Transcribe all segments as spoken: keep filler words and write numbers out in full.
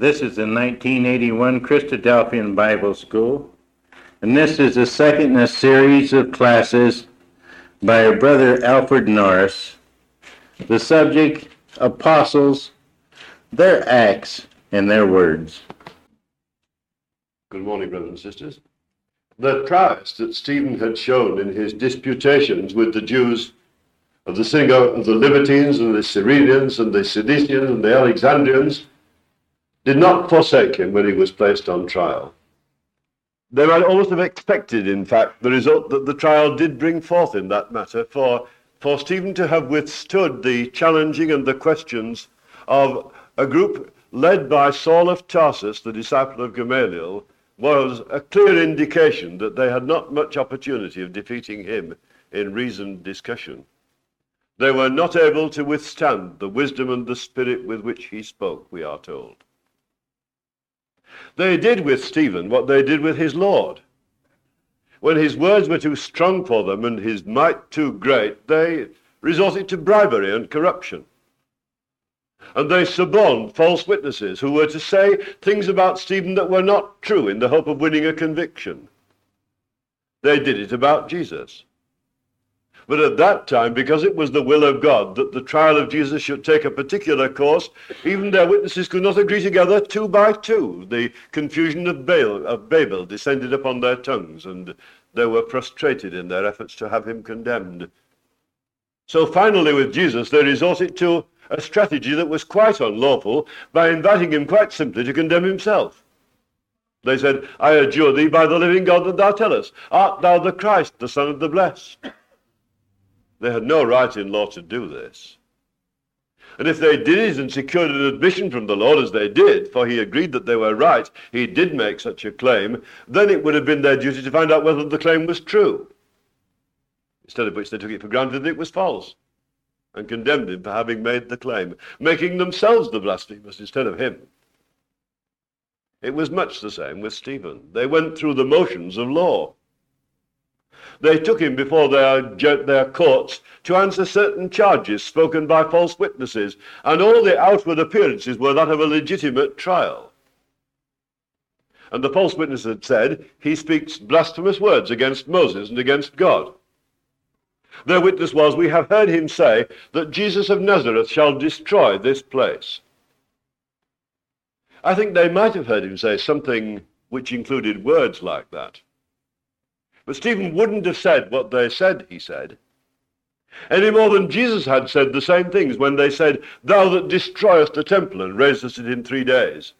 This is the nineteen eighty-one Christadelphian Bible School, and this is the second in a series of classes by our brother Alfred Norris. The subject, Apostles, their acts and their words. Good morning, brothers and sisters. The prowess that Stephen had shown in his disputations with the Jews of the synagogue of the Libertines and the Cyrenians and the Sidicians and the Alexandrians did not forsake him when he was placed on trial. They might almost have expected, in fact, the result that the trial did bring forth in that matter, for, for Stephen to have withstood the challenging and the questions of a group led by Saul of Tarsus, the disciple of Gamaliel, was a clear indication that they had not much opportunity of defeating him in reasoned discussion. They were not able to withstand the wisdom and the spirit with which he spoke, we are told. They did with Stephen what they did with his Lord. When his words were too strong for them and his might too great, they resorted to bribery and corruption. And they suborned false witnesses who were to say things about Stephen that were not true in the hope of winning a conviction. They did it about Jesus. But at that time, because it was the will of God that the trial of Jesus should take a particular course, even their witnesses could not agree together two by two. The confusion of Baal, of Babel descended upon their tongues, and they were frustrated in their efforts to have him condemned. So finally with Jesus, they resorted to a strategy that was quite unlawful by inviting him quite simply to condemn himself. They said, "I adjure thee by the living God that thou tell us, art thou the Christ, the Son of the Blessed?" They had no right in law to do this. And if they did it and secured an admission from the Lord as they did, for he agreed that they were right, he did make such a claim, then it would have been their duty to find out whether the claim was true. Instead of which they took it for granted that it was false, and condemned him for having made the claim, making themselves the blasphemers instead of him. It was much the same with Stephen. They went through the motions of law. They took him before their, their courts to answer certain charges spoken by false witnesses, and all the outward appearances were that of a legitimate trial. And the false witness had said, he speaks blasphemous words against Moses and against God. Their witness was, we have heard him say that Jesus of Nazareth shall destroy this place. I think they might have heard him say something which included words like that. But Stephen wouldn't have said what they said he said, any more than Jesus had said the same things when they said, "Thou that destroyest the temple and raisest it in three days."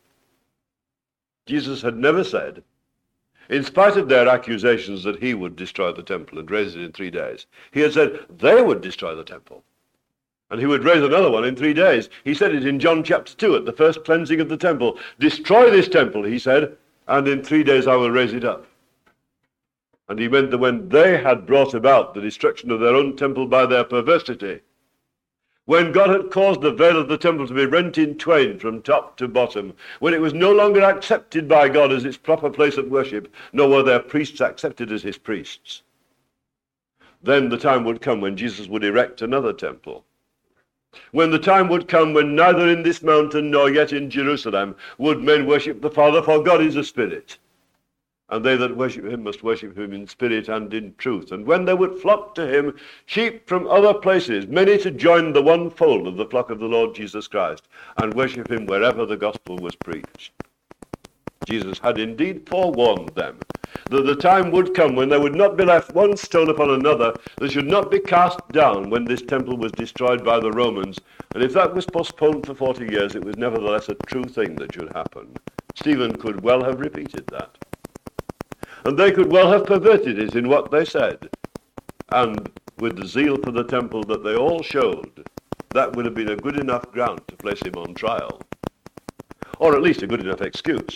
Jesus had never said, in spite of their accusations that he would destroy the temple and raise it in three days, he had said they would destroy the temple, and he would raise another one in three days. He said it in John chapter two at the first cleansing of the temple. "Destroy this temple," he said, "and in three days I will raise it up." And he meant that when they had brought about the destruction of their own temple by their perversity, when God had caused the veil of the temple to be rent in twain from top to bottom, when it was no longer accepted by God as its proper place of worship, nor were their priests accepted as his priests, then the time would come when Jesus would erect another temple. When the time would come when neither in this mountain nor yet in Jerusalem would men worship the Father, for God is a spirit. And they that worship him must worship him in spirit and in truth. And when they would flock to him, sheep from other places, many to join the one fold of the flock of the Lord Jesus Christ, and worship him wherever the gospel was preached. Jesus had indeed forewarned them that the time would come when there would not be left one stone upon another that should not be cast down when this temple was destroyed by the Romans. And if that was postponed for forty years, it was nevertheless a true thing that should happen. Stephen could well have repeated that. And they could well have perverted it in what they said. And with the zeal for the temple that they all showed, that would have been a good enough ground to place him on trial. Or at least a good enough excuse.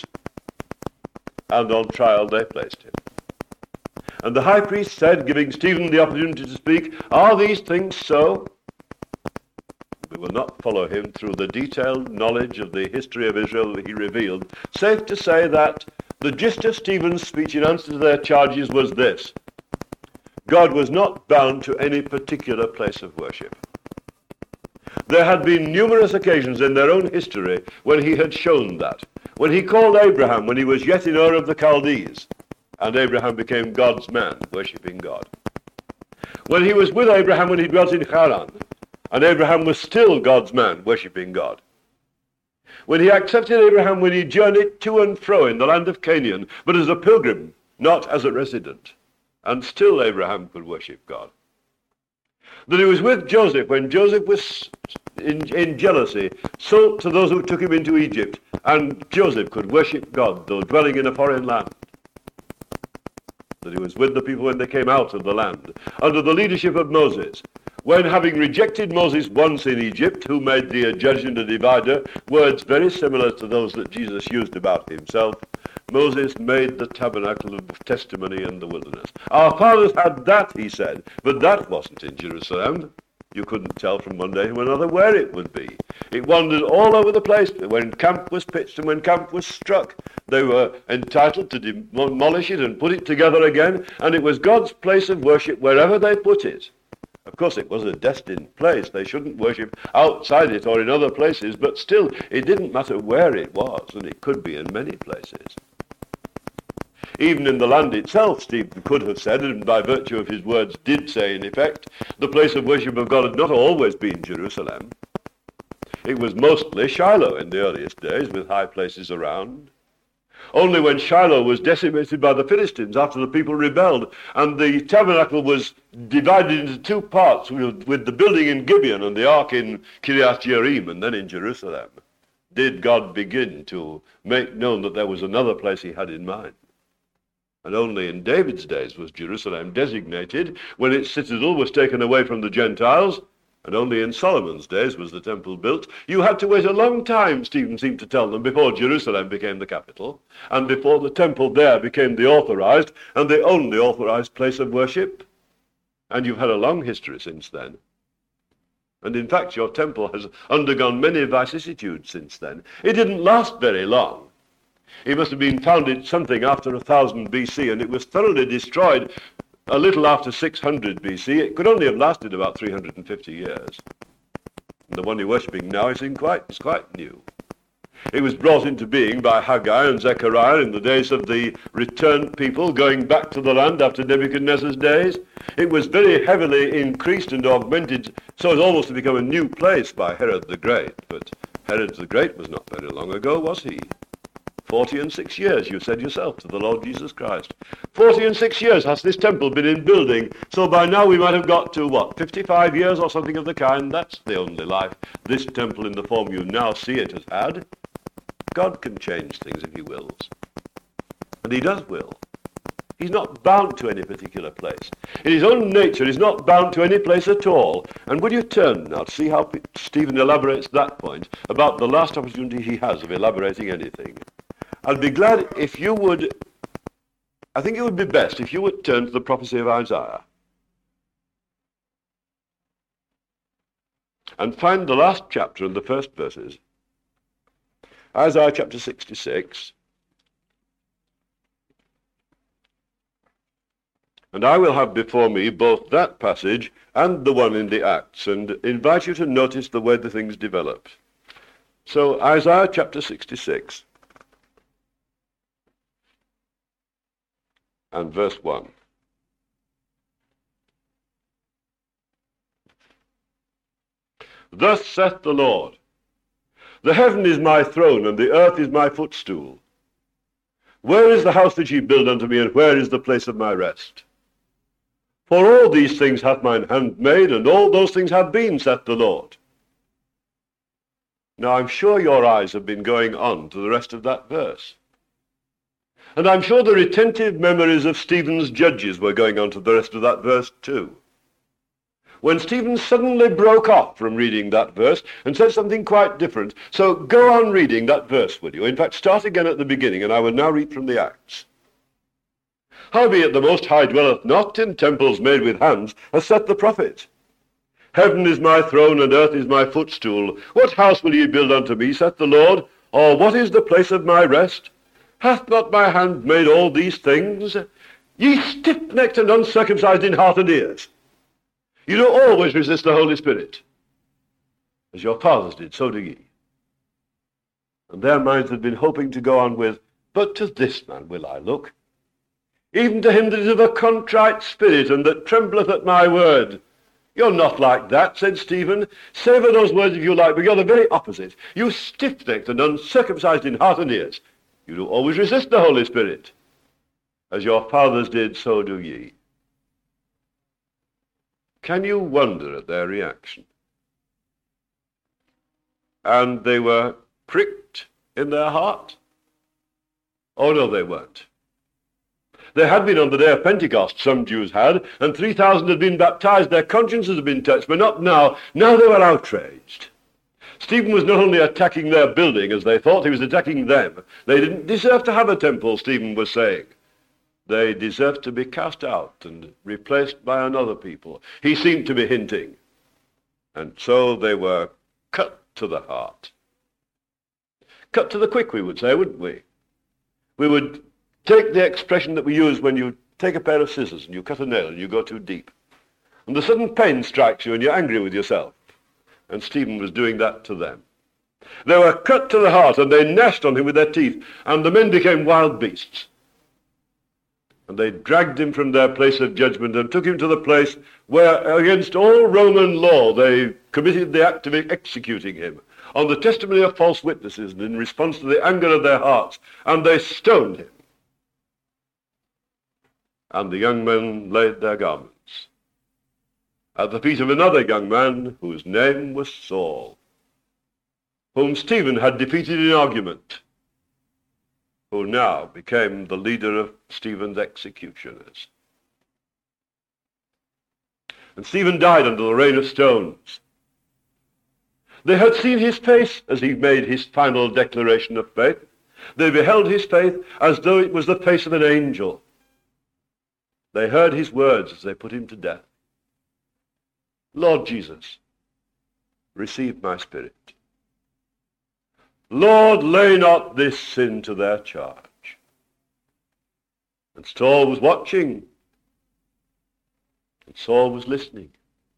And on trial they placed him. And the high priest said, giving Stephen the opportunity to speak, "Are these things so?" We will not follow him through the detailed knowledge of the history of Israel that he revealed. Safe to say that the gist of Stephen's speech in answer to their charges was this: God was not bound to any particular place of worship. There had been numerous occasions in their own history when he had shown that. When he called Abraham when he was yet in Ur of the Chaldees, and Abraham became God's man, worshipping God. When he was with Abraham when he dwelt in Haran, and Abraham was still God's man, worshipping God. When he accepted Abraham when he journeyed to and fro in the land of Canaan, but as a pilgrim, not as a resident, and still Abraham could worship God. That he was with Joseph when Joseph was in, in jealousy, sold to those who took him into Egypt, and Joseph could worship God, though dwelling in a foreign land. That he was with the people when they came out of the land, under the leadership of Moses, when, having rejected Moses once in Egypt, who made thee a judge and a divider, words very similar to those that Jesus used about himself, Moses made the tabernacle of testimony in the wilderness. Our fathers had that, he said, but that wasn't in Jerusalem. You couldn't tell from one day to another where it would be. It wandered all over the place. When camp was pitched and when camp was struck, they were entitled to demolish it and put it together again, and it was God's place of worship wherever they put it. Of course, it was a destined place. They shouldn't worship outside it or in other places, but still, it didn't matter where it was, and it could be in many places. Even in the land itself, Stephen could have said, and by virtue of his words did say in effect, the place of worship of God had not always been Jerusalem. It was mostly Shiloh in the earliest days, with high places around. Only when Shiloh was decimated by the Philistines after the people rebelled, and the tabernacle was divided into two parts, with, with the building in Gibeon and the ark in Kiriath Jearim, and then in Jerusalem, did God begin to make known that there was another place he had in mind. And only in David's days was Jerusalem designated, when its citadel was taken away from the Gentiles, and only in Solomon's days was the temple built. You had to wait a long time, Stephen seemed to tell them, before Jerusalem became the capital, and before the temple there became the authorized, and the only authorized place of worship. And you've had a long history since then. And in fact, your temple has undergone many vicissitudes since then. It didn't last very long. It must have been founded something after one thousand B C, and it was thoroughly destroyed a little after six hundred B C. It could only have lasted about three hundred fifty years. And the one you're worshipping now is in quite, is quite new. It was brought into being by Haggai and Zechariah in the days of the returned people going back to the land after Nebuchadnezzar's days. It was very heavily increased and augmented so as almost to become a new place by Herod the Great. But Herod the Great was not very long ago, was he? Forty and six years, you said yourself to the Lord Jesus Christ. Forty and six years has this temple been in building, so by now we might have got to, what, fifty-five years or something of the kind? That's the only life this temple in the form you now see it has had. God can change things if he wills. And he does will. He's not bound to any particular place. In his own nature, he's not bound to any place at all. And would you turn now to see how Stephen elaborates that point about the last opportunity he has of elaborating anything? I'd be glad if you would, I think it would be best if you would turn to the prophecy of Isaiah and find the last chapter and the first verses. Isaiah chapter sixty-six. And I will have before me both that passage and the one in the Acts, and invite you to notice the way the things developed. So Isaiah chapter sixty-six. And verse one. Thus saith the Lord, the heaven is my throne, and the earth is my footstool. Where is the house that ye build unto me, and where is the place of my rest? For all these things hath mine hand made, and all those things have been, saith the Lord. Now I'm sure your eyes have been going on to the rest of that verse. And I'm sure the retentive memories of Stephen's judges were going on to the rest of that verse too. When Stephen suddenly broke off from reading that verse and said something quite different. So go on reading that verse, will you? In fact, start again at the beginning, and I will now read from the Acts. Howbeit the Most High dwelleth not in temples made with hands, as saith the prophet. Heaven is my throne, and earth is my footstool. What house will ye build unto me, saith the Lord? Or what is the place of my rest? Hath not my hand made all these things? Ye stiff-necked and uncircumcised in heart and ears. You do always resist the Holy Spirit. As your fathers did, so do ye. And their minds had been hoping to go on with, but to this man will I look, even to him that is of a contrite spirit and that trembleth at my word. You're not like that, said Stephen. Savour those words if you like, but you're the very opposite. You stiff-necked and uncircumcised in heart and ears. You do always resist the Holy Spirit. As your fathers did, so do ye. Can you wonder at their reaction? And they were pricked in their heart? Oh, no, they weren't. There had been on the day of Pentecost, some Jews had, and three thousand had been baptized. Their consciences had been touched, but not now. Now they were outraged. Stephen was not only attacking their building, as they thought, he was attacking them. They didn't deserve to have a temple, Stephen was saying. They deserved to be cast out and replaced by another people. He seemed to be hinting. And so they were cut to the heart. Cut to the quick, we would say, wouldn't we? We would take the expression that we use when you take a pair of scissors and you cut a nail and you go too deep. And the sudden pain strikes you and you're angry with yourself. And Stephen was doing that to them. They were cut to the heart and they gnashed on him with their teeth, and the men became wild beasts. And they dragged him from their place of judgment and took him to the place where, against all Roman law, they committed the act of executing him on the testimony of false witnesses and in response to the anger of their hearts. And they stoned him. And the young men laid their garments at the feet of another young man whose name was Saul, whom Stephen had defeated in argument, who now became the leader of Stephen's executioners. And Stephen died under the rain of stones. They had seen his face as he made his final declaration of faith. They beheld his faith as though it was the face of an angel. They heard his words as they put him to death. Lord Jesus, receive my spirit. Lord, lay not this sin to their charge. And Saul was watching, and Saul was listening.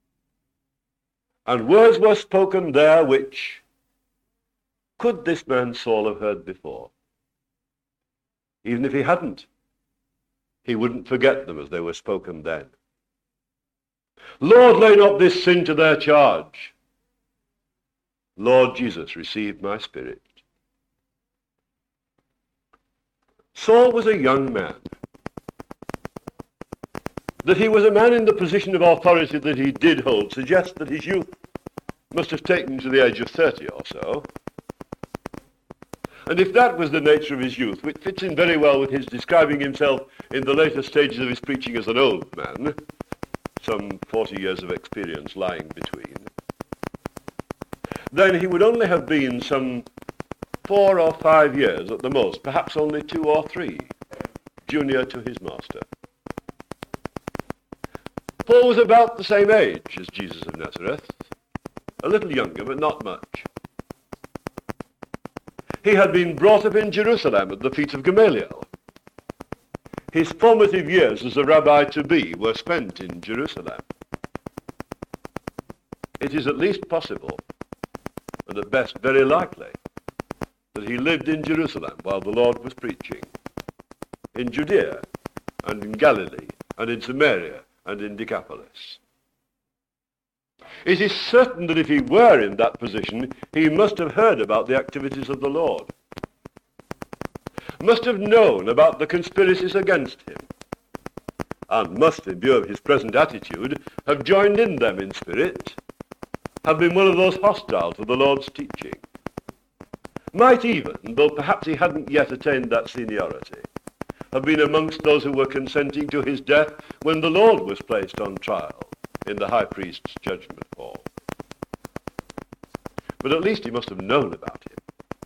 And words were spoken there which, could this man Saul have heard before? Even if he hadn't, he wouldn't forget them as they were spoken then. Lord, lay not this sin to their charge. Lord Jesus, receive my spirit. Saul was a young man. That he was a man in the position of authority that he did hold suggests that his youth must have taken him to the age of thirty or so. And if that was the nature of his youth, which fits in very well with his describing himself in the later stages of his preaching as an old man, some forty years of experience lying between, then he would only have been some four or five years at the most, perhaps only two or three, junior to his master. Paul was about the same age as Jesus of Nazareth, a little younger, but not much. He had been brought up in Jerusalem at the feet of Gamaliel. His formative years as a rabbi-to-be were spent in Jerusalem. It is at least possible, and at best very likely, that he lived in Jerusalem while the Lord was preaching, in Judea and in Galilee and in Samaria and in Decapolis. It is certain that if he were in that position, he must have heard about the activities of the Lord, must have known about the conspiracies against him, and must, in view of his present attitude, have joined in them in spirit, have been one of those hostile to the Lord's teaching. Might even, though perhaps he hadn't yet attained that seniority, have been amongst those who were consenting to his death when the Lord was placed on trial in the high priest's judgment hall. But at least he must have known about him.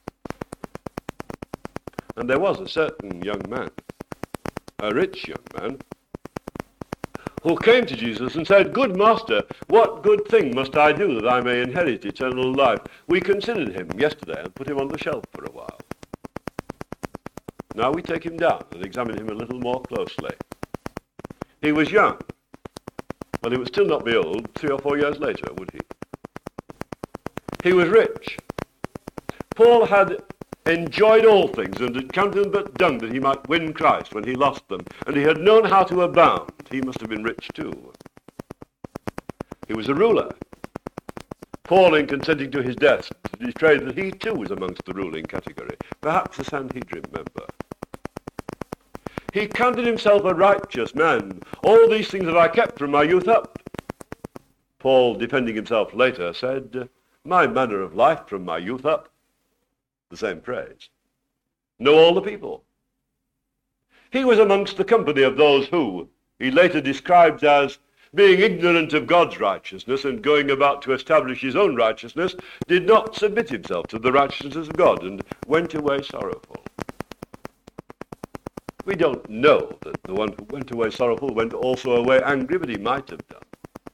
And there was a certain young man, a rich young man, who came to Jesus and said, "Good master, what good thing must I do that I may inherit eternal life?" We considered him yesterday and put him on the shelf for a while. Now we take him down and examine him a little more closely. He was young, but he would still not be old three or four years later, would he? He was rich. Paul had enjoyed all things, and had counted them but dung that he might win Christ when he lost them, and he had known how to abound, he must have been rich too. He was a ruler. Paul, in consenting to his death, betrayed that he too was amongst the ruling category, perhaps a Sanhedrin member. He counted himself a righteous man. All these things have I kept from my youth up. Paul, defending himself later, said, my manner of life from my youth up. The same phrase. Know all the people. He was amongst the company of those who, he later described as being ignorant of God's righteousness and going about to establish his own righteousness, did not submit himself to the righteousness of God and went away sorrowful. We don't know that the one who went away sorrowful went also away angry, but he might have done.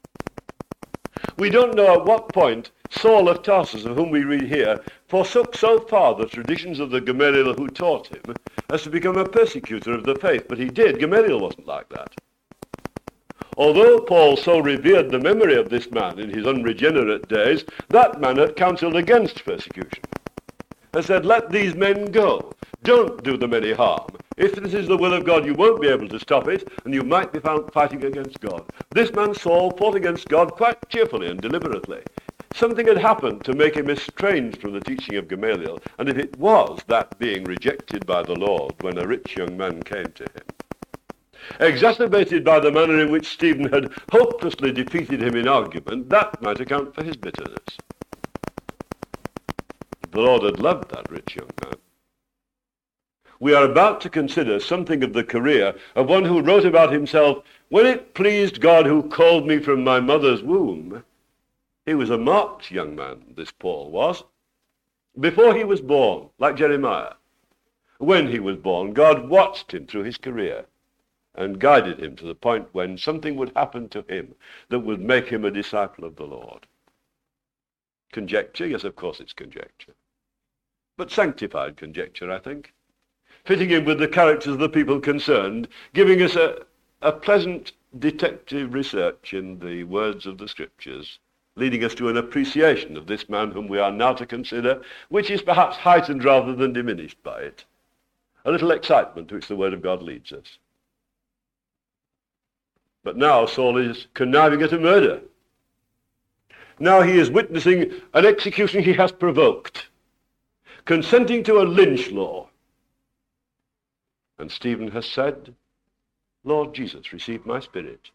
We don't know at what point Saul of Tarsus, of whom we read here, forsook so far the traditions of the Gamaliel who taught him as to become a persecutor of the faith. But he did. Gamaliel wasn't like that. Although Paul so revered the memory of this man in his unregenerate days, that man had counseled against persecution and said, let these men go. Don't do them any harm. If this is the will of God, you won't be able to stop it, and you might be found fighting against God. This man Saul fought against God quite cheerfully and deliberately. Something had happened to make him estranged from the teaching of Gamaliel, and if it was that being rejected by the Lord when a rich young man came to him, exacerbated by the manner in which Stephen had hopelessly defeated him in argument, that might account for his bitterness. The Lord had loved that rich young man. We are about to consider something of the career of one who wrote about himself, when it pleased God who called me from my mother's womb. He was a marked young man, this Paul was. Before he was born, like Jeremiah. When he was born, God watched him through his career and guided him to the point when something would happen to him that would make him a disciple of the Lord. Conjecture? Yes, of course it's conjecture. But sanctified conjecture, I think. Fitting in with the characters of the people concerned, giving us a, a pleasant detective research in the words of the Scriptures, leading us to an appreciation of this man whom we are now to consider, which is perhaps heightened rather than diminished by it. A little excitement to which the Word of God leads us. But now Saul is conniving at a murder. Now he is witnessing an execution he has provoked, consenting to a lynch law. And Stephen has said, Lord Jesus, receive my spirit.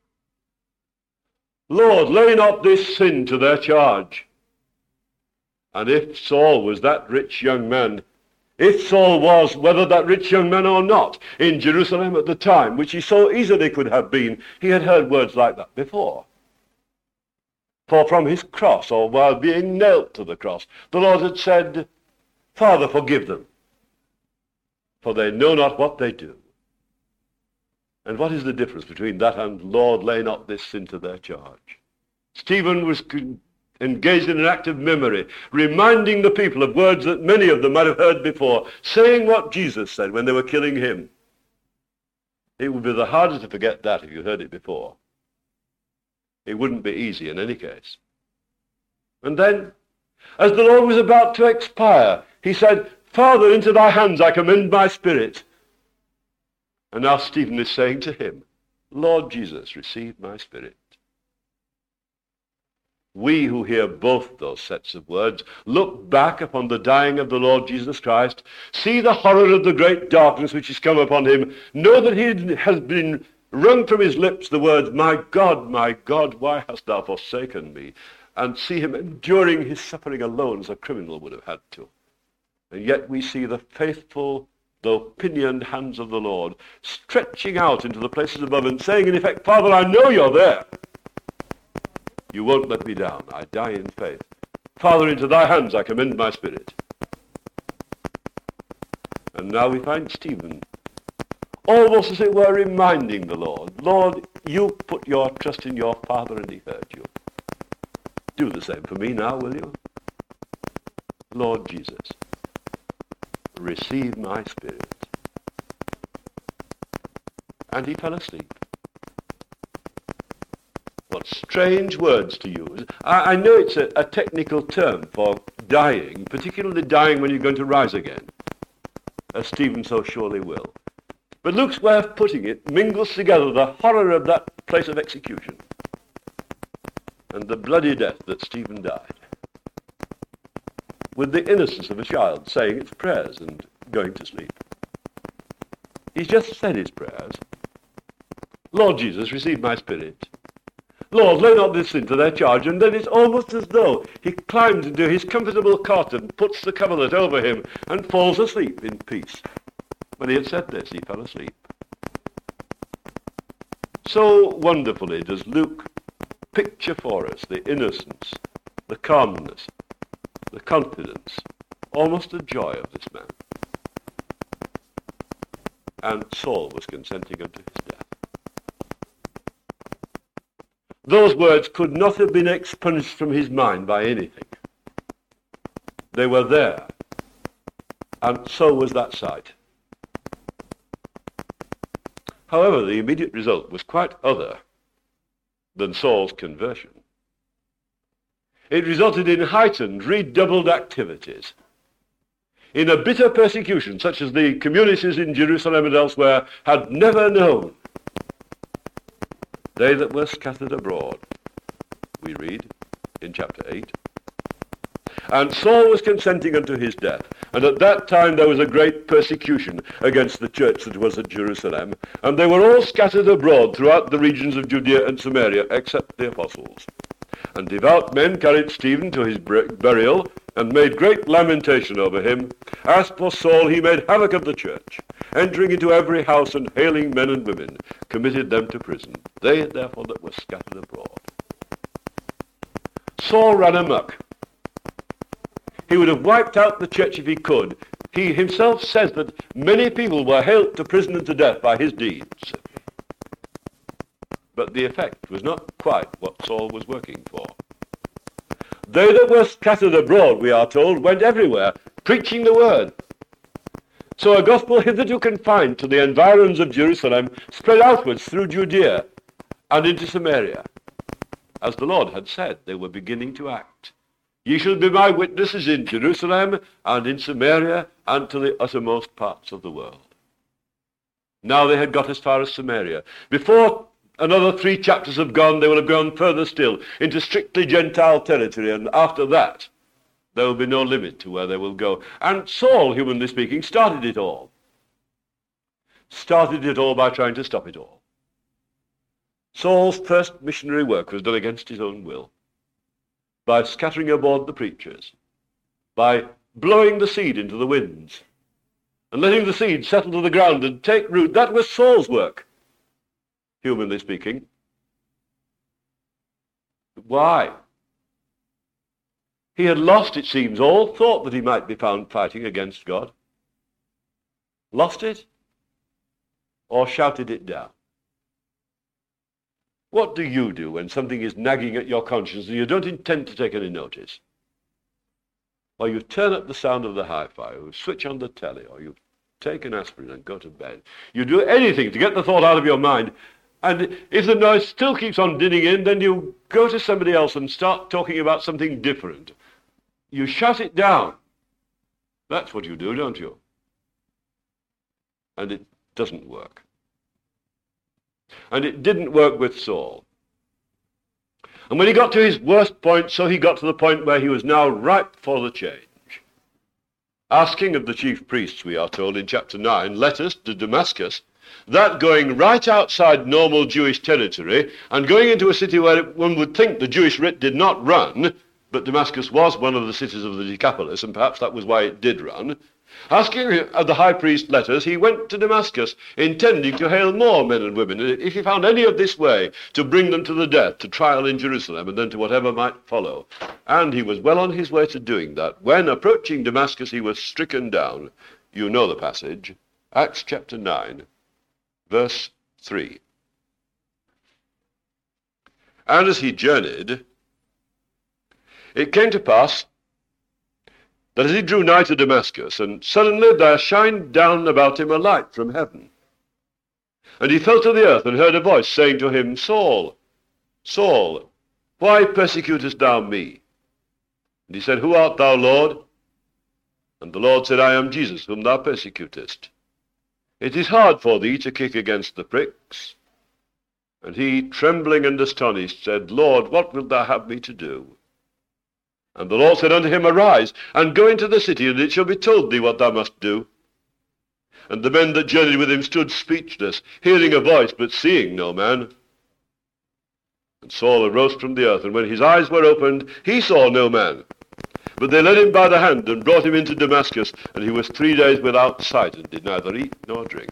Lord, lay not this sin to their charge. And if Saul was that rich young man, if Saul was, whether that rich young man or not, in Jerusalem at the time, which he so easily could have been, he had heard words like that before. For from his cross, or while being nailed to the cross, the Lord had said, Father, forgive them, for they know not what they do. And what is the difference between that and, Lord, lay not this sin to their charge? Stephen was engaged in an act of memory, reminding the people of words that many of them might have heard before, saying what Jesus said when they were killing him. It would be the hardest to forget that if you heard it before. It wouldn't be easy in any case. And then, as the Lord was about to expire, he said, Father, into thy hands I commend my spirit. And now Stephen is saying to him, Lord Jesus, receive my spirit. We who hear both those sets of words look back upon the dying of the Lord Jesus Christ, see the horror of the great darkness which has come upon him, know that he has been wrung from his lips the words, My God, my God, why hast thou forsaken me? And see him enduring his suffering alone as a criminal would have had to. And yet we see the faithful, though pinioned hands of the Lord stretching out into the places above and saying in effect, Father, I know you're there. You won't let me down. I die in faith. Father, into thy hands I commend my spirit. And now we find Stephen, almost as it were, reminding the Lord, Lord, you put your trust in your Father and he heard you. Do the same for me now, will you? Lord Jesus, receive my spirit. And he fell asleep. What strange words to use. I, I know it's a, a technical term for dying, particularly dying when you're going to rise again. as Stephen so surely will. But Luke's way of putting it mingles together the horror of that place of execution and the bloody death that Stephen died with the innocence of a child saying its prayers and going to sleep. He's just said his prayers. Lord Jesus, receive my spirit. Lord, lay not this sin to their charge. And then it's almost as though he climbs into his comfortable cot and puts the coverlet over him and falls asleep in peace. When he had said this, he fell asleep. So wonderfully does Luke picture for us the innocence, the calmness, the confidence, almost the joy of this man. And Saul was consenting unto his death. Those words could not have been expunged from his mind by anything. They were there, and so was that sight. However, the immediate result was quite other than Saul's conversion. It resulted in heightened, redoubled activities, in a bitter persecution such as the communities in Jerusalem and elsewhere had never known. They that were scattered abroad, we read in chapter eight. And Saul was consenting unto his death. And at that time there was a great persecution against the church that was at Jerusalem. And they were all scattered abroad throughout the regions of Judea and Samaria, except the apostles. And devout men carried Stephen to his burial, and made great lamentation over him. As for Saul, he made havoc of the church, entering into every house and hailing men and women, committed them to prison. They, therefore, that were scattered abroad. Saul ran amok. He would have wiped out the church if he could. He himself says that many people were haled to prison and to death by his deeds. But the effect was not quite what Saul was working for. They that were scattered abroad, we are told, went everywhere, preaching the word. So a gospel hitherto confined to the environs of Jerusalem spread outwards through Judea and into Samaria. As the Lord had said, they were beginning to act. Ye shall be my witnesses in Jerusalem and in Samaria and to the uttermost parts of the world. Now they had got as far as Samaria. Before another three chapters have gone, they will have gone further still into strictly Gentile territory, and after that there will be no limit to where they will go. And Saul, humanly speaking, started it all. Started it all by trying to stop it all. Saul's first missionary work was done against his own will, by scattering abroad the preachers, by blowing the seed into the winds, and letting the seed settle to the ground and take root. That was Saul's work, humanly speaking. Why? He had lost, it seems, all thought that he might be found fighting against God. Lost it, or shouted it down. What do you do when something is nagging at your conscience and you don't intend to take any notice? Or you turn up the sound of the hi-fi, or you switch on the telly, or you take an aspirin and go to bed. You do anything to get the thought out of your mind. And if the noise still keeps on dinning in, then you go to somebody else and start talking about something different. You shut it down. That's what you do, don't you? And it doesn't work. And it didn't work with Saul. And when he got to his worst point, so he got to the point where he was now ripe for the change. Asking of the chief priests, we are told in chapter nine, letters to Damascus, that going right outside normal Jewish territory and going into a city where one would think the Jewish writ did not run, but Damascus was one of the cities of the Decapolis, and perhaps that was why it did run. Asking of the high priest letters, he went to Damascus, intending to hail more men and women, if he found any of this way, to bring them to the death, to trial in Jerusalem, and then to whatever might follow. And he was well on his way to doing that. When, approaching Damascus, he was stricken down. You know the passage. Acts chapter nine, verse three. And as he journeyed, it came to pass that as he drew nigh to Damascus, and suddenly there shined down about him a light from heaven. And he fell to the earth, and heard a voice saying to him, Saul, Saul, why persecutest thou me? And he said, Who art thou, Lord? And the Lord said, I am Jesus, whom thou persecutest. It is hard for thee to kick against the pricks. And he, trembling and astonished, said, Lord, what wilt thou have me to do? And the Lord said unto him, Arise, and go into the city, and it shall be told thee what thou must do. And the men that journeyed with him stood speechless, hearing a voice, but seeing no man. And Saul arose from the earth, and when his eyes were opened, he saw no man. But they led him by the hand, and brought him into Damascus, and he was three days without sight, and did neither eat nor drink.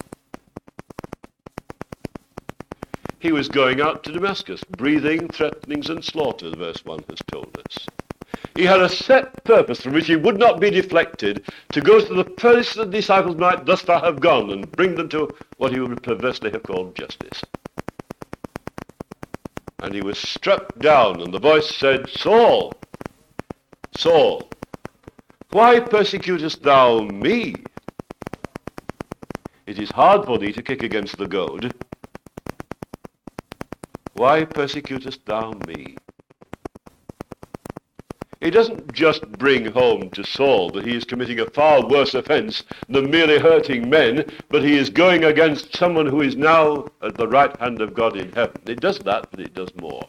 He was going out to Damascus, breathing threatenings and slaughter, verse one has told us. He had a set purpose from which he would not be deflected, to go to the place the disciples might thus far have gone, and bring them to what he would perversely have called justice. And he was struck down, and the voice said, Saul, Saul, why persecutest thou me? It is hard for thee to kick against the goad. Why persecutest thou me? He doesn't just bring home to Saul that he is committing a far worse offense than merely hurting men, but he is going against someone who is now at the right hand of God in heaven. It does that, but it does more.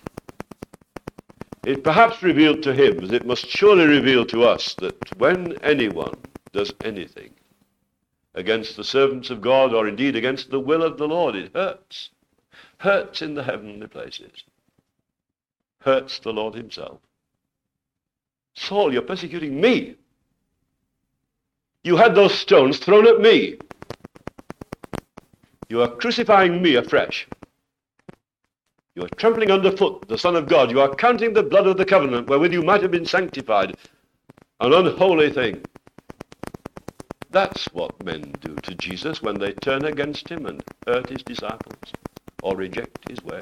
It perhaps revealed to him, as it must surely reveal to us, that when anyone does anything against the servants of God, or indeed against the will of the Lord, it hurts. Hurts in the heavenly places. Hurts the Lord himself. Saul, you're persecuting me. You had those stones thrown at me. You are crucifying me afresh. You are trampling underfoot the Son of God. You are counting the blood of the covenant wherewith you might have been sanctified, an unholy thing. That's what men do to Jesus when they turn against him and hurt his disciples or reject his ways.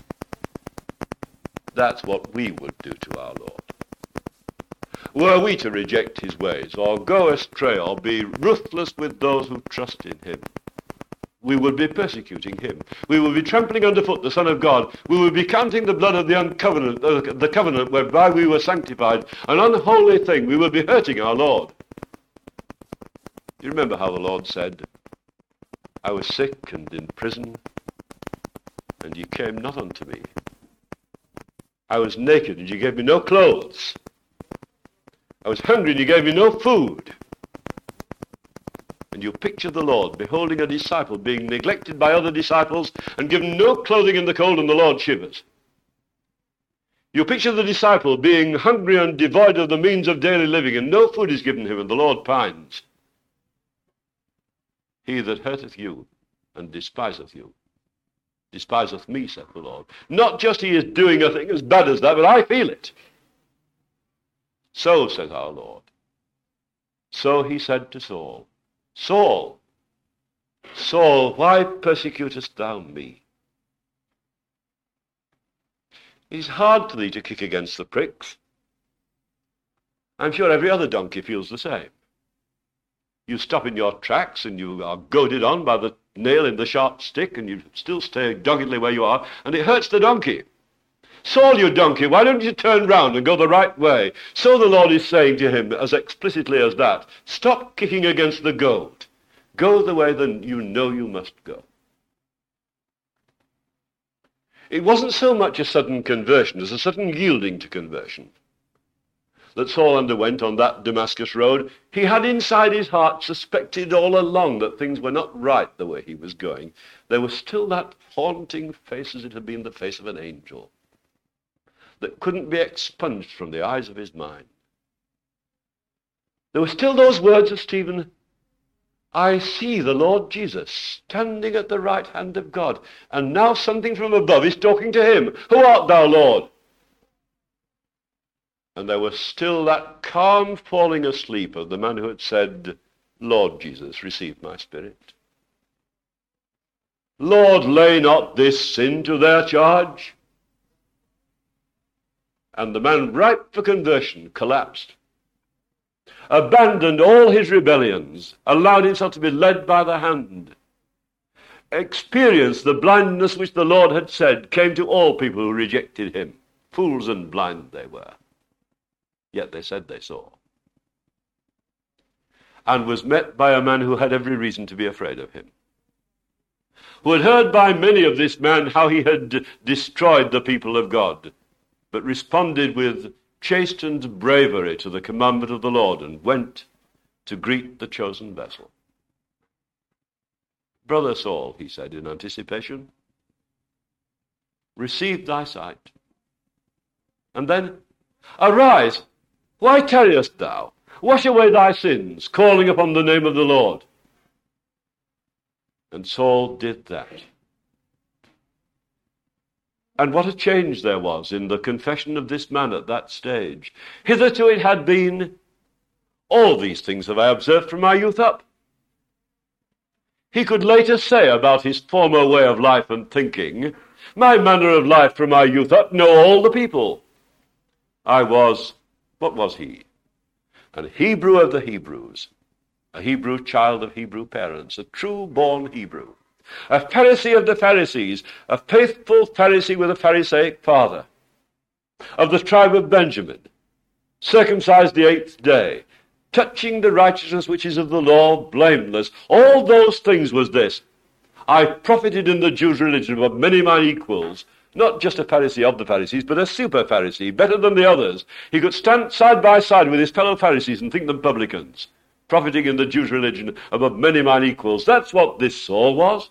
That's what we would do to our Lord. Were we to reject his ways, or go astray, or be ruthless with those who trust in him, we would be persecuting him. We would be trampling underfoot the Son of God. We would be counting the blood of the uncovenant, uh, the covenant whereby we were sanctified, an unholy thing. We would be hurting our Lord. You remember how the Lord said, I was sick and in prison, and ye came not unto me. I was naked, and ye gave me no clothes. I was hungry, and you gave me no food. And you picture the Lord beholding a disciple being neglected by other disciples and given no clothing in the cold, and the Lord shivers. You picture the disciple being hungry and devoid of the means of daily living, and no food is given him, and the Lord pines. He that hurteth you and despiseth you despiseth me, saith the Lord. Not just he is doing a thing as bad as that, but I feel it. So says our Lord. So he said to Saul, Saul, Saul, why persecutest thou me? It is hard for thee to kick against the pricks. I'm sure every other donkey feels the same. You stop in your tracks and you are goaded on by the nail in the sharp stick, and you still stay doggedly where you are, and it hurts the donkey. Saul, you donkey, why don't you turn round and go the right way? So the Lord is saying to him, as explicitly as that, stop kicking against the goad. Go the way that you know you must go. It wasn't so much a sudden conversion as a sudden yielding to conversion that Saul underwent on that Damascus road. He had inside his heart suspected all along that things were not right the way he was going. There was still that haunting face, as it had been the face of an angel, that couldn't be expunged from the eyes of his mind. There were still those words of Stephen, I see the Lord Jesus standing at the right hand of God, and now something from above is talking to him. Who art thou, Lord? And there was still that calm falling asleep of the man who had said, Lord Jesus, receive my spirit. Lord, lay not this sin to their charge. And the man ripe for conversion collapsed, abandoned all his rebellions, allowed himself to be led by the hand, experienced the blindness which the Lord had said came to all people who rejected him. Fools and blind they were, yet they said they saw. and was met by a man who had every reason to be afraid of him, who had heard by many of this man how he had destroyed the people of God, but responded with chastened bravery to the commandment of the Lord and went to greet the chosen vessel. Brother Saul, he said in anticipation, receive thy sight. And then, arise, why tarriest thou? Wash away thy sins, calling upon the name of the Lord. And Saul did that. And what a change there was in the confession of this man at that stage. Hitherto it had been, all these things have I observed from my youth up. He could later say about his former way of life and thinking, my manner of life from my youth up know all the people. I was, what was he? An Hebrew of the Hebrews, a Hebrew child of Hebrew parents, a true-born Hebrew, a Pharisee of the Pharisees, a faithful Pharisee with a Pharisaic father, of the tribe of Benjamin, circumcised the eighth day, touching the righteousness which is of the law, blameless. All those things was this. I profited in the Jews' religion above many of my equals, not just a Pharisee of the Pharisees, but a super Pharisee, better than the others. He could stand side by side with his fellow Pharisees and think them publicans, profiting in the Jews' religion above many of mine equals. That's what this Saul was.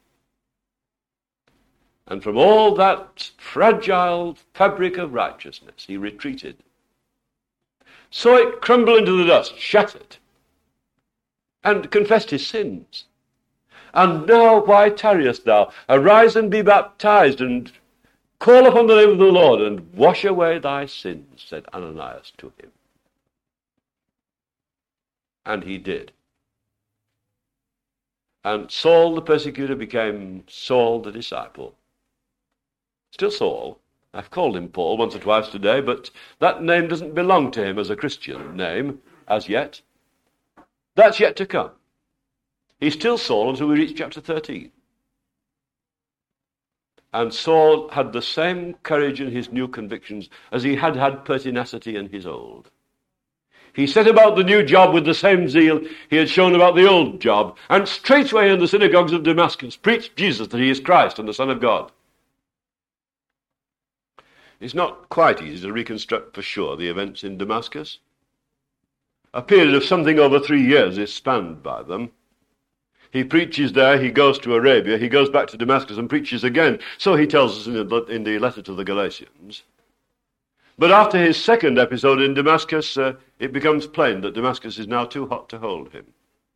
And from all that fragile fabric of righteousness, he retreated, saw it crumble into the dust, shattered, and confessed his sins. And now why tarriest thou? Arise and be baptized, and call upon the name of the Lord, and wash away thy sins, said Ananias to him. And he did. And Saul the persecutor became Saul the disciple. Still Saul. I've called him Paul once or twice today, but that name doesn't belong to him as a Christian name as yet. That's yet to come. He's still Saul until we reach chapter thirteen. And Saul had the same courage in his new convictions as he had had pertinacity in his old. He set about the new job with the same zeal he had shown about the old job, and straightway in the synagogues of Damascus preached Jesus, that he is Christ and the Son of God. It's not quite easy to reconstruct for sure the events in Damascus. A period of something over three years is spanned by them. He preaches there, he goes to Arabia, he goes back to Damascus and preaches again. So he tells us in the, in the letter to the Galatians. But after his second episode in Damascus, uh, it becomes plain that Damascus is now too hot to hold him.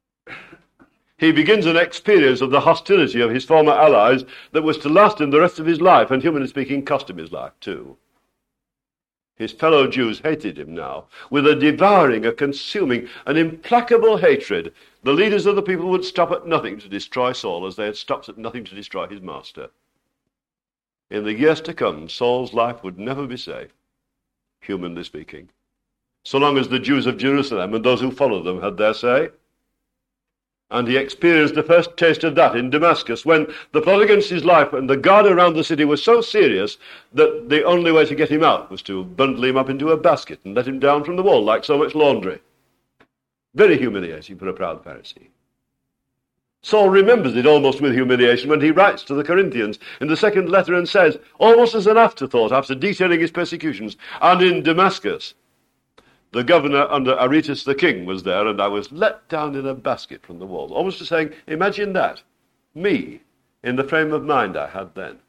He begins an experience of the hostility of his former allies that was to last him the rest of his life, and humanly speaking, cost him his life too. His fellow Jews hated him now, with a devouring, a consuming, an implacable hatred. The leaders of the people would stop at nothing to destroy Saul, as they had stopped at nothing to destroy his master. In the years to come, Saul's life would never be safe, humanly speaking, so long as the Jews of Jerusalem and those who followed them had their say. And he experienced the first taste of that in Damascus, when the plot against his life and the guard around the city was so serious that the only way to get him out was to bundle him up into a basket and let him down from the wall like so much laundry. Very humiliating for a proud Pharisee. Saul remembers it almost with humiliation when he writes to the Corinthians in the second letter and says, almost as an afterthought after detailing his persecutions, and in Damascus, the governor under Aretas the king was there, and I was let down in a basket from the wall. Almost saying, imagine that. Me, in the frame of mind I had then.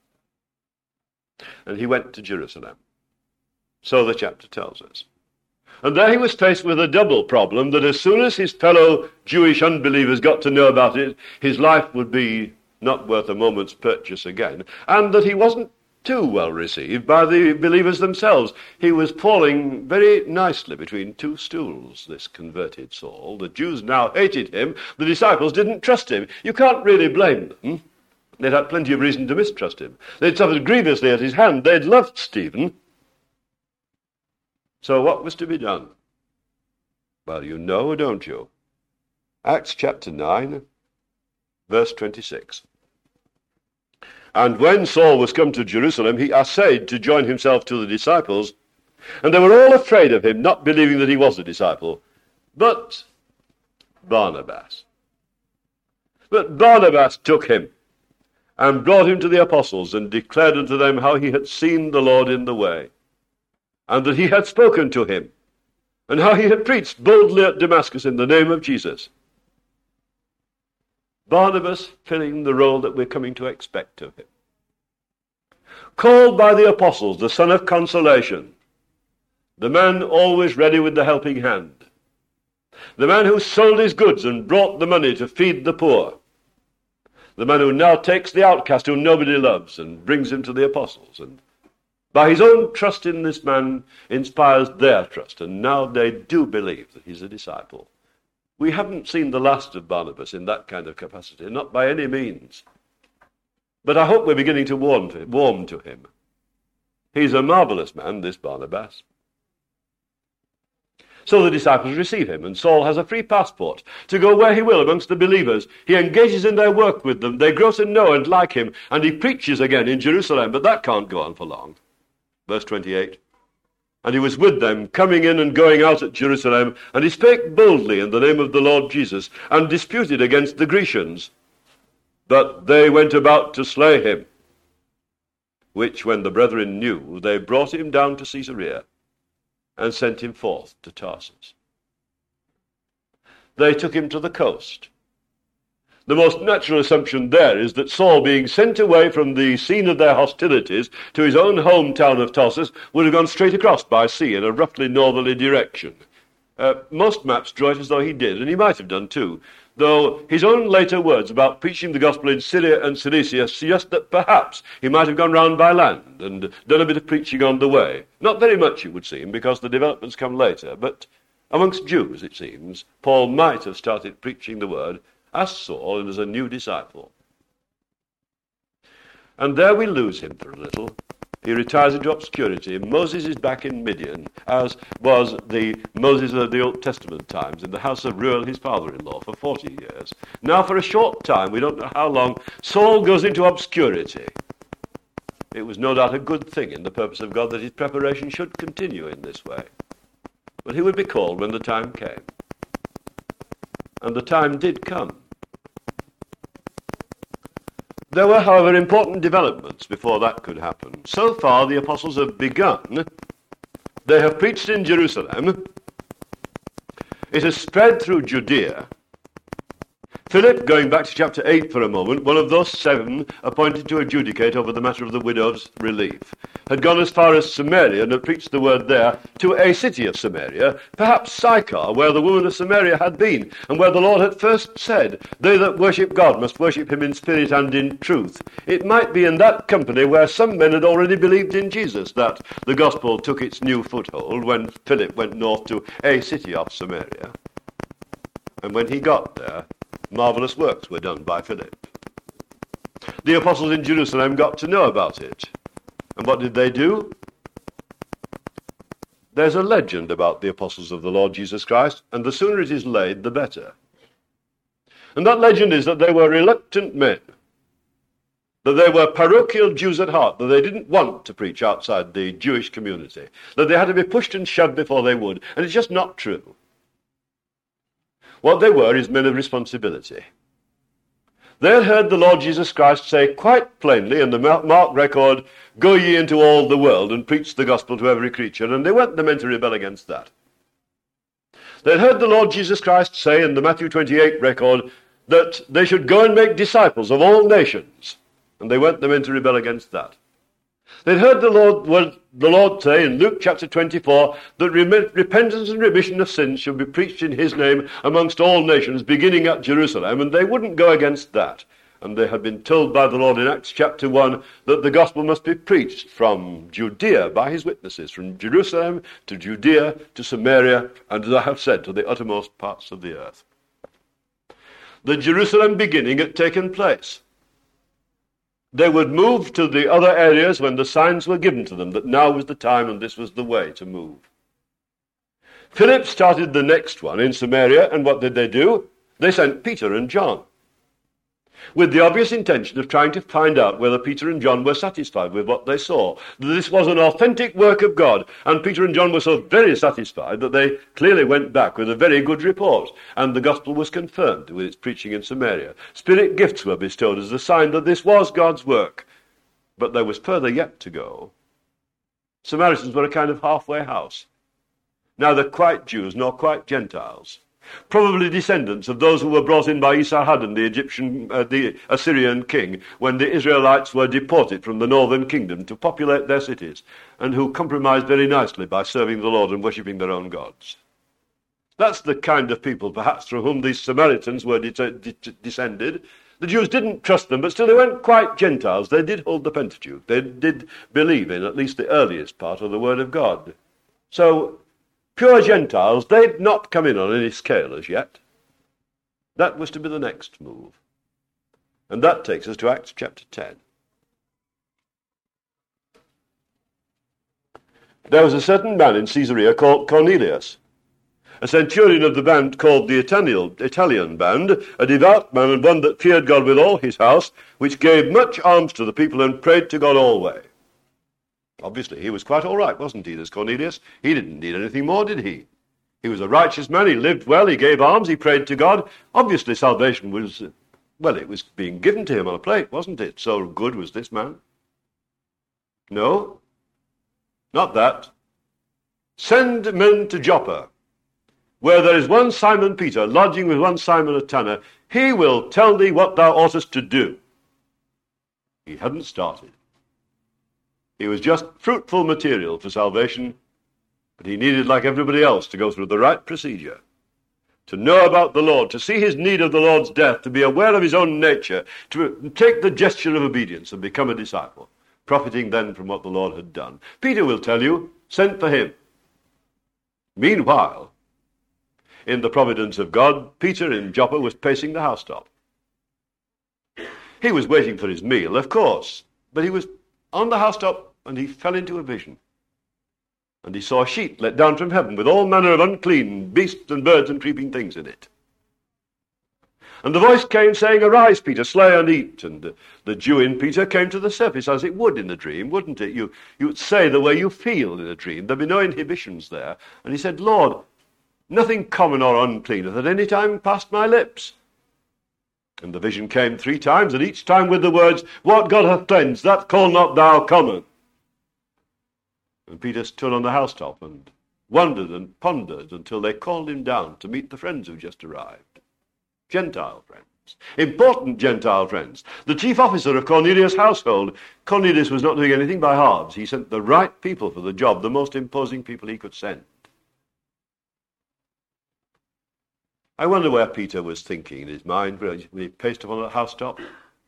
And he went to Jerusalem. So the chapter tells us. And there he was faced with a double problem, that as soon as his fellow Jewish unbelievers got to know about it, his life would be not worth a moment's purchase again, and that he wasn't too well received by the believers themselves. He was falling very nicely between two stools, this converted Saul. The Jews now hated him. The disciples didn't trust him. You can't really blame them. They'd had plenty of reason to mistrust him. They'd suffered grievously at his hand. They'd loved Stephen. So what was to be done? Well, you know, don't you? Acts chapter nine, verse twenty-six. And when Saul was come to Jerusalem, he essayed to join himself to the disciples, and they were all afraid of him, not believing that he was a disciple. But Barnabas. But Barnabas took him and brought him to the apostles and declared unto them how he had seen the Lord in the way, and that he had spoken to him, and how he had preached boldly at Damascus in the name of Jesus. Barnabas filling the role that we're coming to expect of him. Called by the apostles the son of consolation, the man always ready with the helping hand, the man who sold his goods and brought the money to feed the poor, the man who now takes the outcast whom nobody loves and brings him to the apostles, and by his own trust in this man inspires their trust, and now they do believe that he's a disciple. We haven't seen the last of Barnabas in that kind of capacity, not by any means. But I hope we're beginning to warm to, warm to him. He's a marvelous man, this Barnabas. So the disciples receive him, and Saul has a free passport to go where he will amongst the believers. He engages in their work with them. They grow to know and like him, and he preaches again in Jerusalem, but that can't go on for long. Verse twenty-eight. And he was with them, coming in and going out at Jerusalem, and he spake boldly in the name of the Lord Jesus, and disputed against the Grecians. But they went about to slay him, which when the brethren knew, they brought him down to Caesarea, and sent him forth to Tarsus. They took him to the coast. The most natural assumption there is that Saul, being sent away from the scene of their hostilities to his own hometown of Tarsus, would have gone straight across by sea in a roughly northerly direction. Uh, most maps draw it as though he did, and he might have done too, though his own later words about preaching the gospel in Syria and Cilicia suggest that perhaps he might have gone round by land and done a bit of preaching on the way. Not very much, it would seem, because the developments come later, but amongst Jews, it seems, Paul might have started preaching the word as Saul and as a new disciple. And there we lose him for a little. He retires into obscurity. Moses is back in Midian, as was the Moses of the Old Testament times, in the house of Reuel, his father-in-law, for forty years. Now, for a short time, we don't know how long, Saul goes into obscurity. It was no doubt a good thing in the purpose of God that his preparation should continue in this way. But he would be called when the time came. And the time did come. There were, however, important developments before that could happen. So far, the apostles have begun. They have preached in Jerusalem. It has spread through Judea. Philip, going back to chapter eight for a moment, one of those seven appointed to adjudicate over the matter of the widow's relief, had gone as far as Samaria and had preached the word there to a city of Samaria, perhaps Sychar, where the woman of Samaria had been, and where the Lord had first said, "They that worship God must worship him in spirit and in truth." It might be in that company where some men had already believed in Jesus that the gospel took its new foothold when Philip went north to a city of Samaria. And when he got there, marvelous works were done by Philip. The apostles in Jerusalem got to know about it. And what did they do? There's a legend about the apostles of the Lord Jesus Christ, and the sooner it is laid, the better. And that legend is that they were reluctant men, that they were parochial Jews at heart, that they didn't want to preach outside the Jewish community, that they had to be pushed and shoved before they would, and it's just not true. What they were is men of responsibility. They had heard the Lord Jesus Christ say quite plainly in the Mark record, "Go ye into all the world and preach the gospel to every creature," and they weren't meant to rebel against that. They had heard the Lord Jesus Christ say in the Matthew twenty-eight record that they should go and make disciples of all nations, and they weren't meant to rebel against that. They'd heard the Lord, well, the Lord say in Luke chapter twenty-four that re- repentance and remission of sins should be preached in his name amongst all nations, beginning at Jerusalem, and they wouldn't go against that. And they had been told by the Lord in Acts chapter one that the gospel must be preached from Judea by his witnesses, from Jerusalem to Judea to Samaria, and as I have said, to the uttermost parts of the earth. The Jerusalem beginning had taken place. They would move to the other areas when the signs were given to them that now was the time and this was the way to move. Philip started the next one in Samaria, and what did they do? They sent Peter and John. with the obvious intention of trying to find out whether Peter and John were satisfied with what they saw. This was an authentic work of God, and Peter and John were so very satisfied that they clearly went back with a very good report, and the gospel was confirmed with its preaching in Samaria. Spirit gifts were bestowed as a sign that this was God's work, but there was further yet to go. Samaritans were a kind of halfway house, neither quite Jews nor quite Gentiles, probably descendants of those who were brought in by Esarhaddon, the Egyptian, uh, the Assyrian king, when the Israelites were deported from the northern kingdom to populate their cities, and who compromised very nicely by serving the Lord and worshipping their own gods. That's the kind of people, perhaps, through whom these Samaritans were de- de- descended. The Jews didn't trust them, but still they weren't quite Gentiles. They did hold the Pentateuch. They did believe in at least the earliest part of the Word of God. So, pure Gentiles, they'd not come in on any scale as yet. That was to be the next move. And that takes us to Acts chapter ten. There was a certain man in Caesarea called Cornelius, a centurion of the band called the Italian, Italian band, a devout man and one that feared God with all his house, which gave much alms to the people and prayed to God always. Obviously, he was quite all right, wasn't he, this Cornelius? He didn't need anything more, did he? He was a righteous man, he lived well, he gave alms, he prayed to God. Obviously, salvation was, well, it was being given to him on a plate, wasn't it? So good was this man. No, not that. Send men to Joppa, where there is one Simon Peter, lodging with one Simon a tanner. He will tell thee what thou oughtest to do. He hadn't started. He was just fruitful material for salvation, but he needed, like everybody else, to go through the right procedure, to know about the Lord, to see his need of the Lord's death, to be aware of his own nature, to take the gesture of obedience and become a disciple, profiting then from what the Lord had done. Peter will tell you, sent for him. Meanwhile, in the providence of God, Peter in Joppa was pacing the housetop. He was waiting for his meal, of course, but he was on the housetop and he fell into a vision. And he saw a sheet let down from heaven with all manner of unclean beasts and birds and creeping things in it. And the voice came saying, Arise, Peter, slay and eat. And the Jew in Peter came to the surface, as it would in a dream, wouldn't it? You, you would say the way you feel in a dream. There'd be no inhibitions there. And he said, Lord, nothing common or unclean hath at any time passed my lips. And the vision came three times, and each time with the words, What God hath cleansed, that call not thou common. And Peter stood on the housetop and wondered and pondered until they called him down to meet the friends who just arrived. Gentile friends. Important Gentile friends. The chief officer of Cornelius' household. Cornelius was not doing anything by halves. He sent the right people for the job, the most imposing people he could send. I wonder where Peter was thinking in his mind when he paced upon the housetop.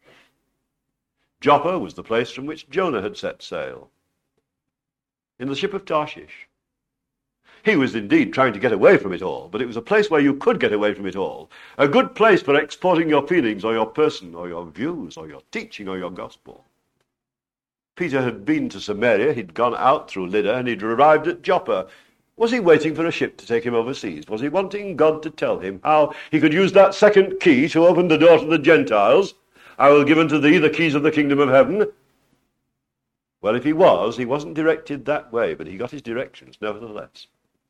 Joppa was the place from which Jonah had set sail, in the ship of Tarshish. He was indeed trying to get away from it all, but it was a place where you could get away from it all. A good place for exporting your feelings or your person or your views or your teaching or your gospel. Peter had been to Samaria, he'd gone out through Lydda, and he'd arrived at Joppa. Was he waiting for a ship to take him overseas? Was he wanting God to tell him how he could use that second key to open the door to the Gentiles? I will give unto thee the keys of the kingdom of heaven. Well, if he was, he wasn't directed that way, but he got his directions nevertheless.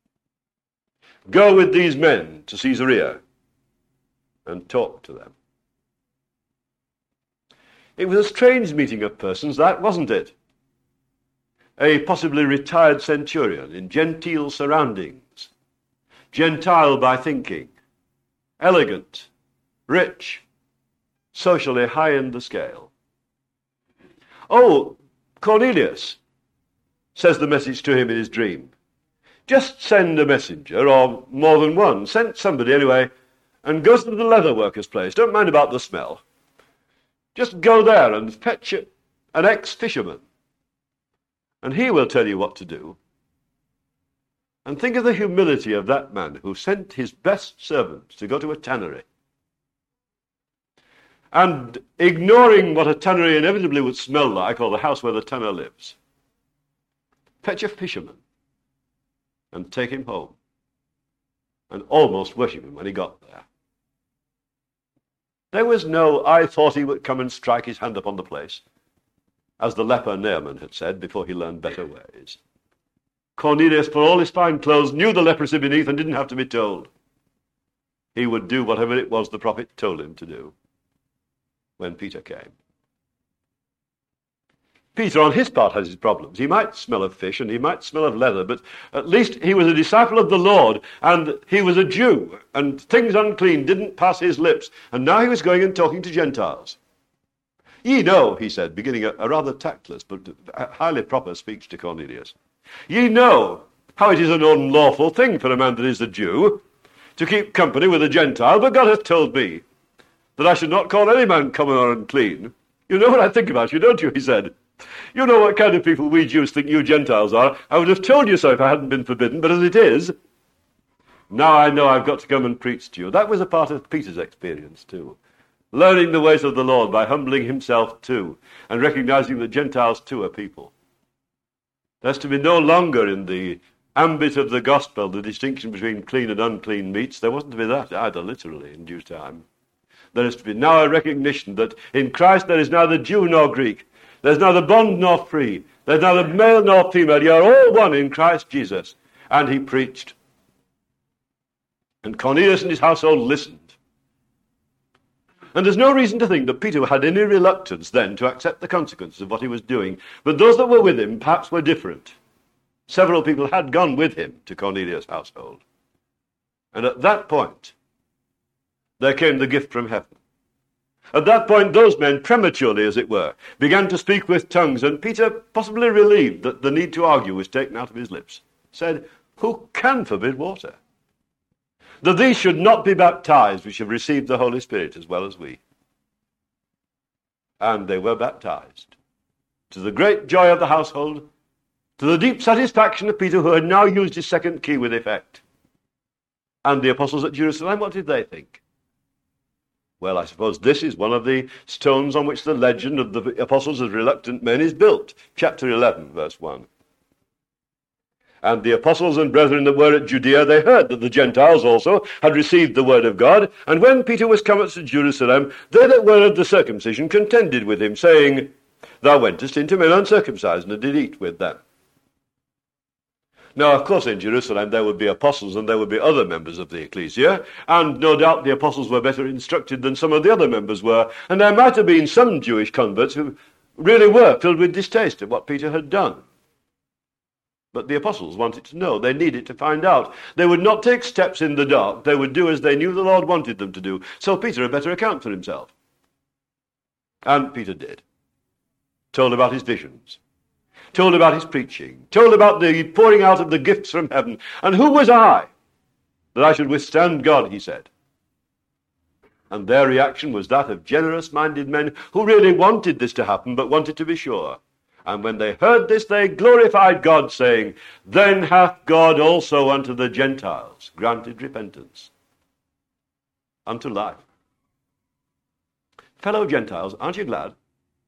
Go with these men to Caesarea and talk to them. It was a strange meeting of persons, that, wasn't it? A possibly retired centurion in genteel surroundings, Gentile by thinking, elegant, rich, socially high in the scale. Oh, Cornelius, says the message to him in his dream, just send a messenger, or more than one, send somebody anyway, and go to the leather worker's place. Don't mind about the smell. Just go there and fetch an ex-fisherman, and he will tell you what to do. And think of the humility of that man who sent his best servants to go to a tannery. And ignoring what a tannery inevitably would smell like, or the house where the tanner lives, fetch a fisherman and take him home, and almost worship him when he got there. There was no, I thought he would come and strike his hand upon the place, as the leper Naaman had said before he learned better ways. Cornelius, for all his fine clothes, knew the leprosy beneath and didn't have to be told. He would do whatever it was the prophet told him to do when Peter came. Peter, on his part, has his problems. He might smell of fish and he might smell of leather, but at least he was a disciple of the Lord, and he was a Jew, and things unclean didn't pass his lips, and now he was going and talking to Gentiles. Ye know, he said, beginning a, a rather tactless but a highly proper speech to Cornelius, ye know how it is an unlawful thing for a man that is a Jew to keep company with a Gentile, but God hath told me that I should not call any man common or unclean. You know what I think about you, don't you, he said. You know what kind of people we Jews think you Gentiles are. I would have told you so if I hadn't been forbidden, but as it is, now I know I've got to come and preach to you. That was a part of Peter's experience too. Learning the ways of the Lord by humbling himself too, and recognizing that Gentiles too are people. There's to be no longer in the ambit of the gospel the distinction between clean and unclean meats. There wasn't to be that either, literally, in due time. There is to be now a recognition that in Christ there is neither Jew nor Greek. There's neither bond nor free. There's neither male nor female. You are all one in Christ Jesus. And he preached. And Cornelius and his household listened. And there's no reason to think that Peter had any reluctance then to accept the consequences of what he was doing. But those that were with him perhaps were different. Several people had gone with him to Cornelius' household. And at that point, there came the gift from heaven. At that point, those men, prematurely as it were, began to speak with tongues, and Peter, possibly relieved that the need to argue was taken out of his lips, said, who can forbid water? That these should not be baptized, which have received the Holy Spirit as well as we. And they were baptized, to the great joy of the household, to the deep satisfaction of Peter, who had now used his second key with effect. And the apostles at Jerusalem, what did they think? Well, I suppose this is one of the stones on which the legend of the apostles as reluctant men is built. Chapter eleven, verse one. And the apostles and brethren that were at Judea, they heard that the Gentiles also had received the word of God. And when Peter was come up to Jerusalem, they that were of the circumcision contended with him, saying, Thou wentest into men uncircumcised, and did eat with them. Now, of course, in Jerusalem there would be apostles and there would be other members of the ecclesia, and no doubt the apostles were better instructed than some of the other members were, and there might have been some Jewish converts who really were filled with distaste at what Peter had done. But the apostles wanted to know. They needed to find out. They would not take steps in the dark. They would do as they knew the Lord wanted them to do. So Peter had better account for himself. And Peter did. Told about his visions. Told about his preaching, told about the pouring out of the gifts from heaven. And who was I that I should withstand God, he said. And their reaction was that of generous-minded men who really wanted this to happen, but wanted to be sure. And when they heard this, they glorified God, saying, Then hath God also unto the Gentiles granted repentance unto life. Fellow Gentiles, aren't you glad?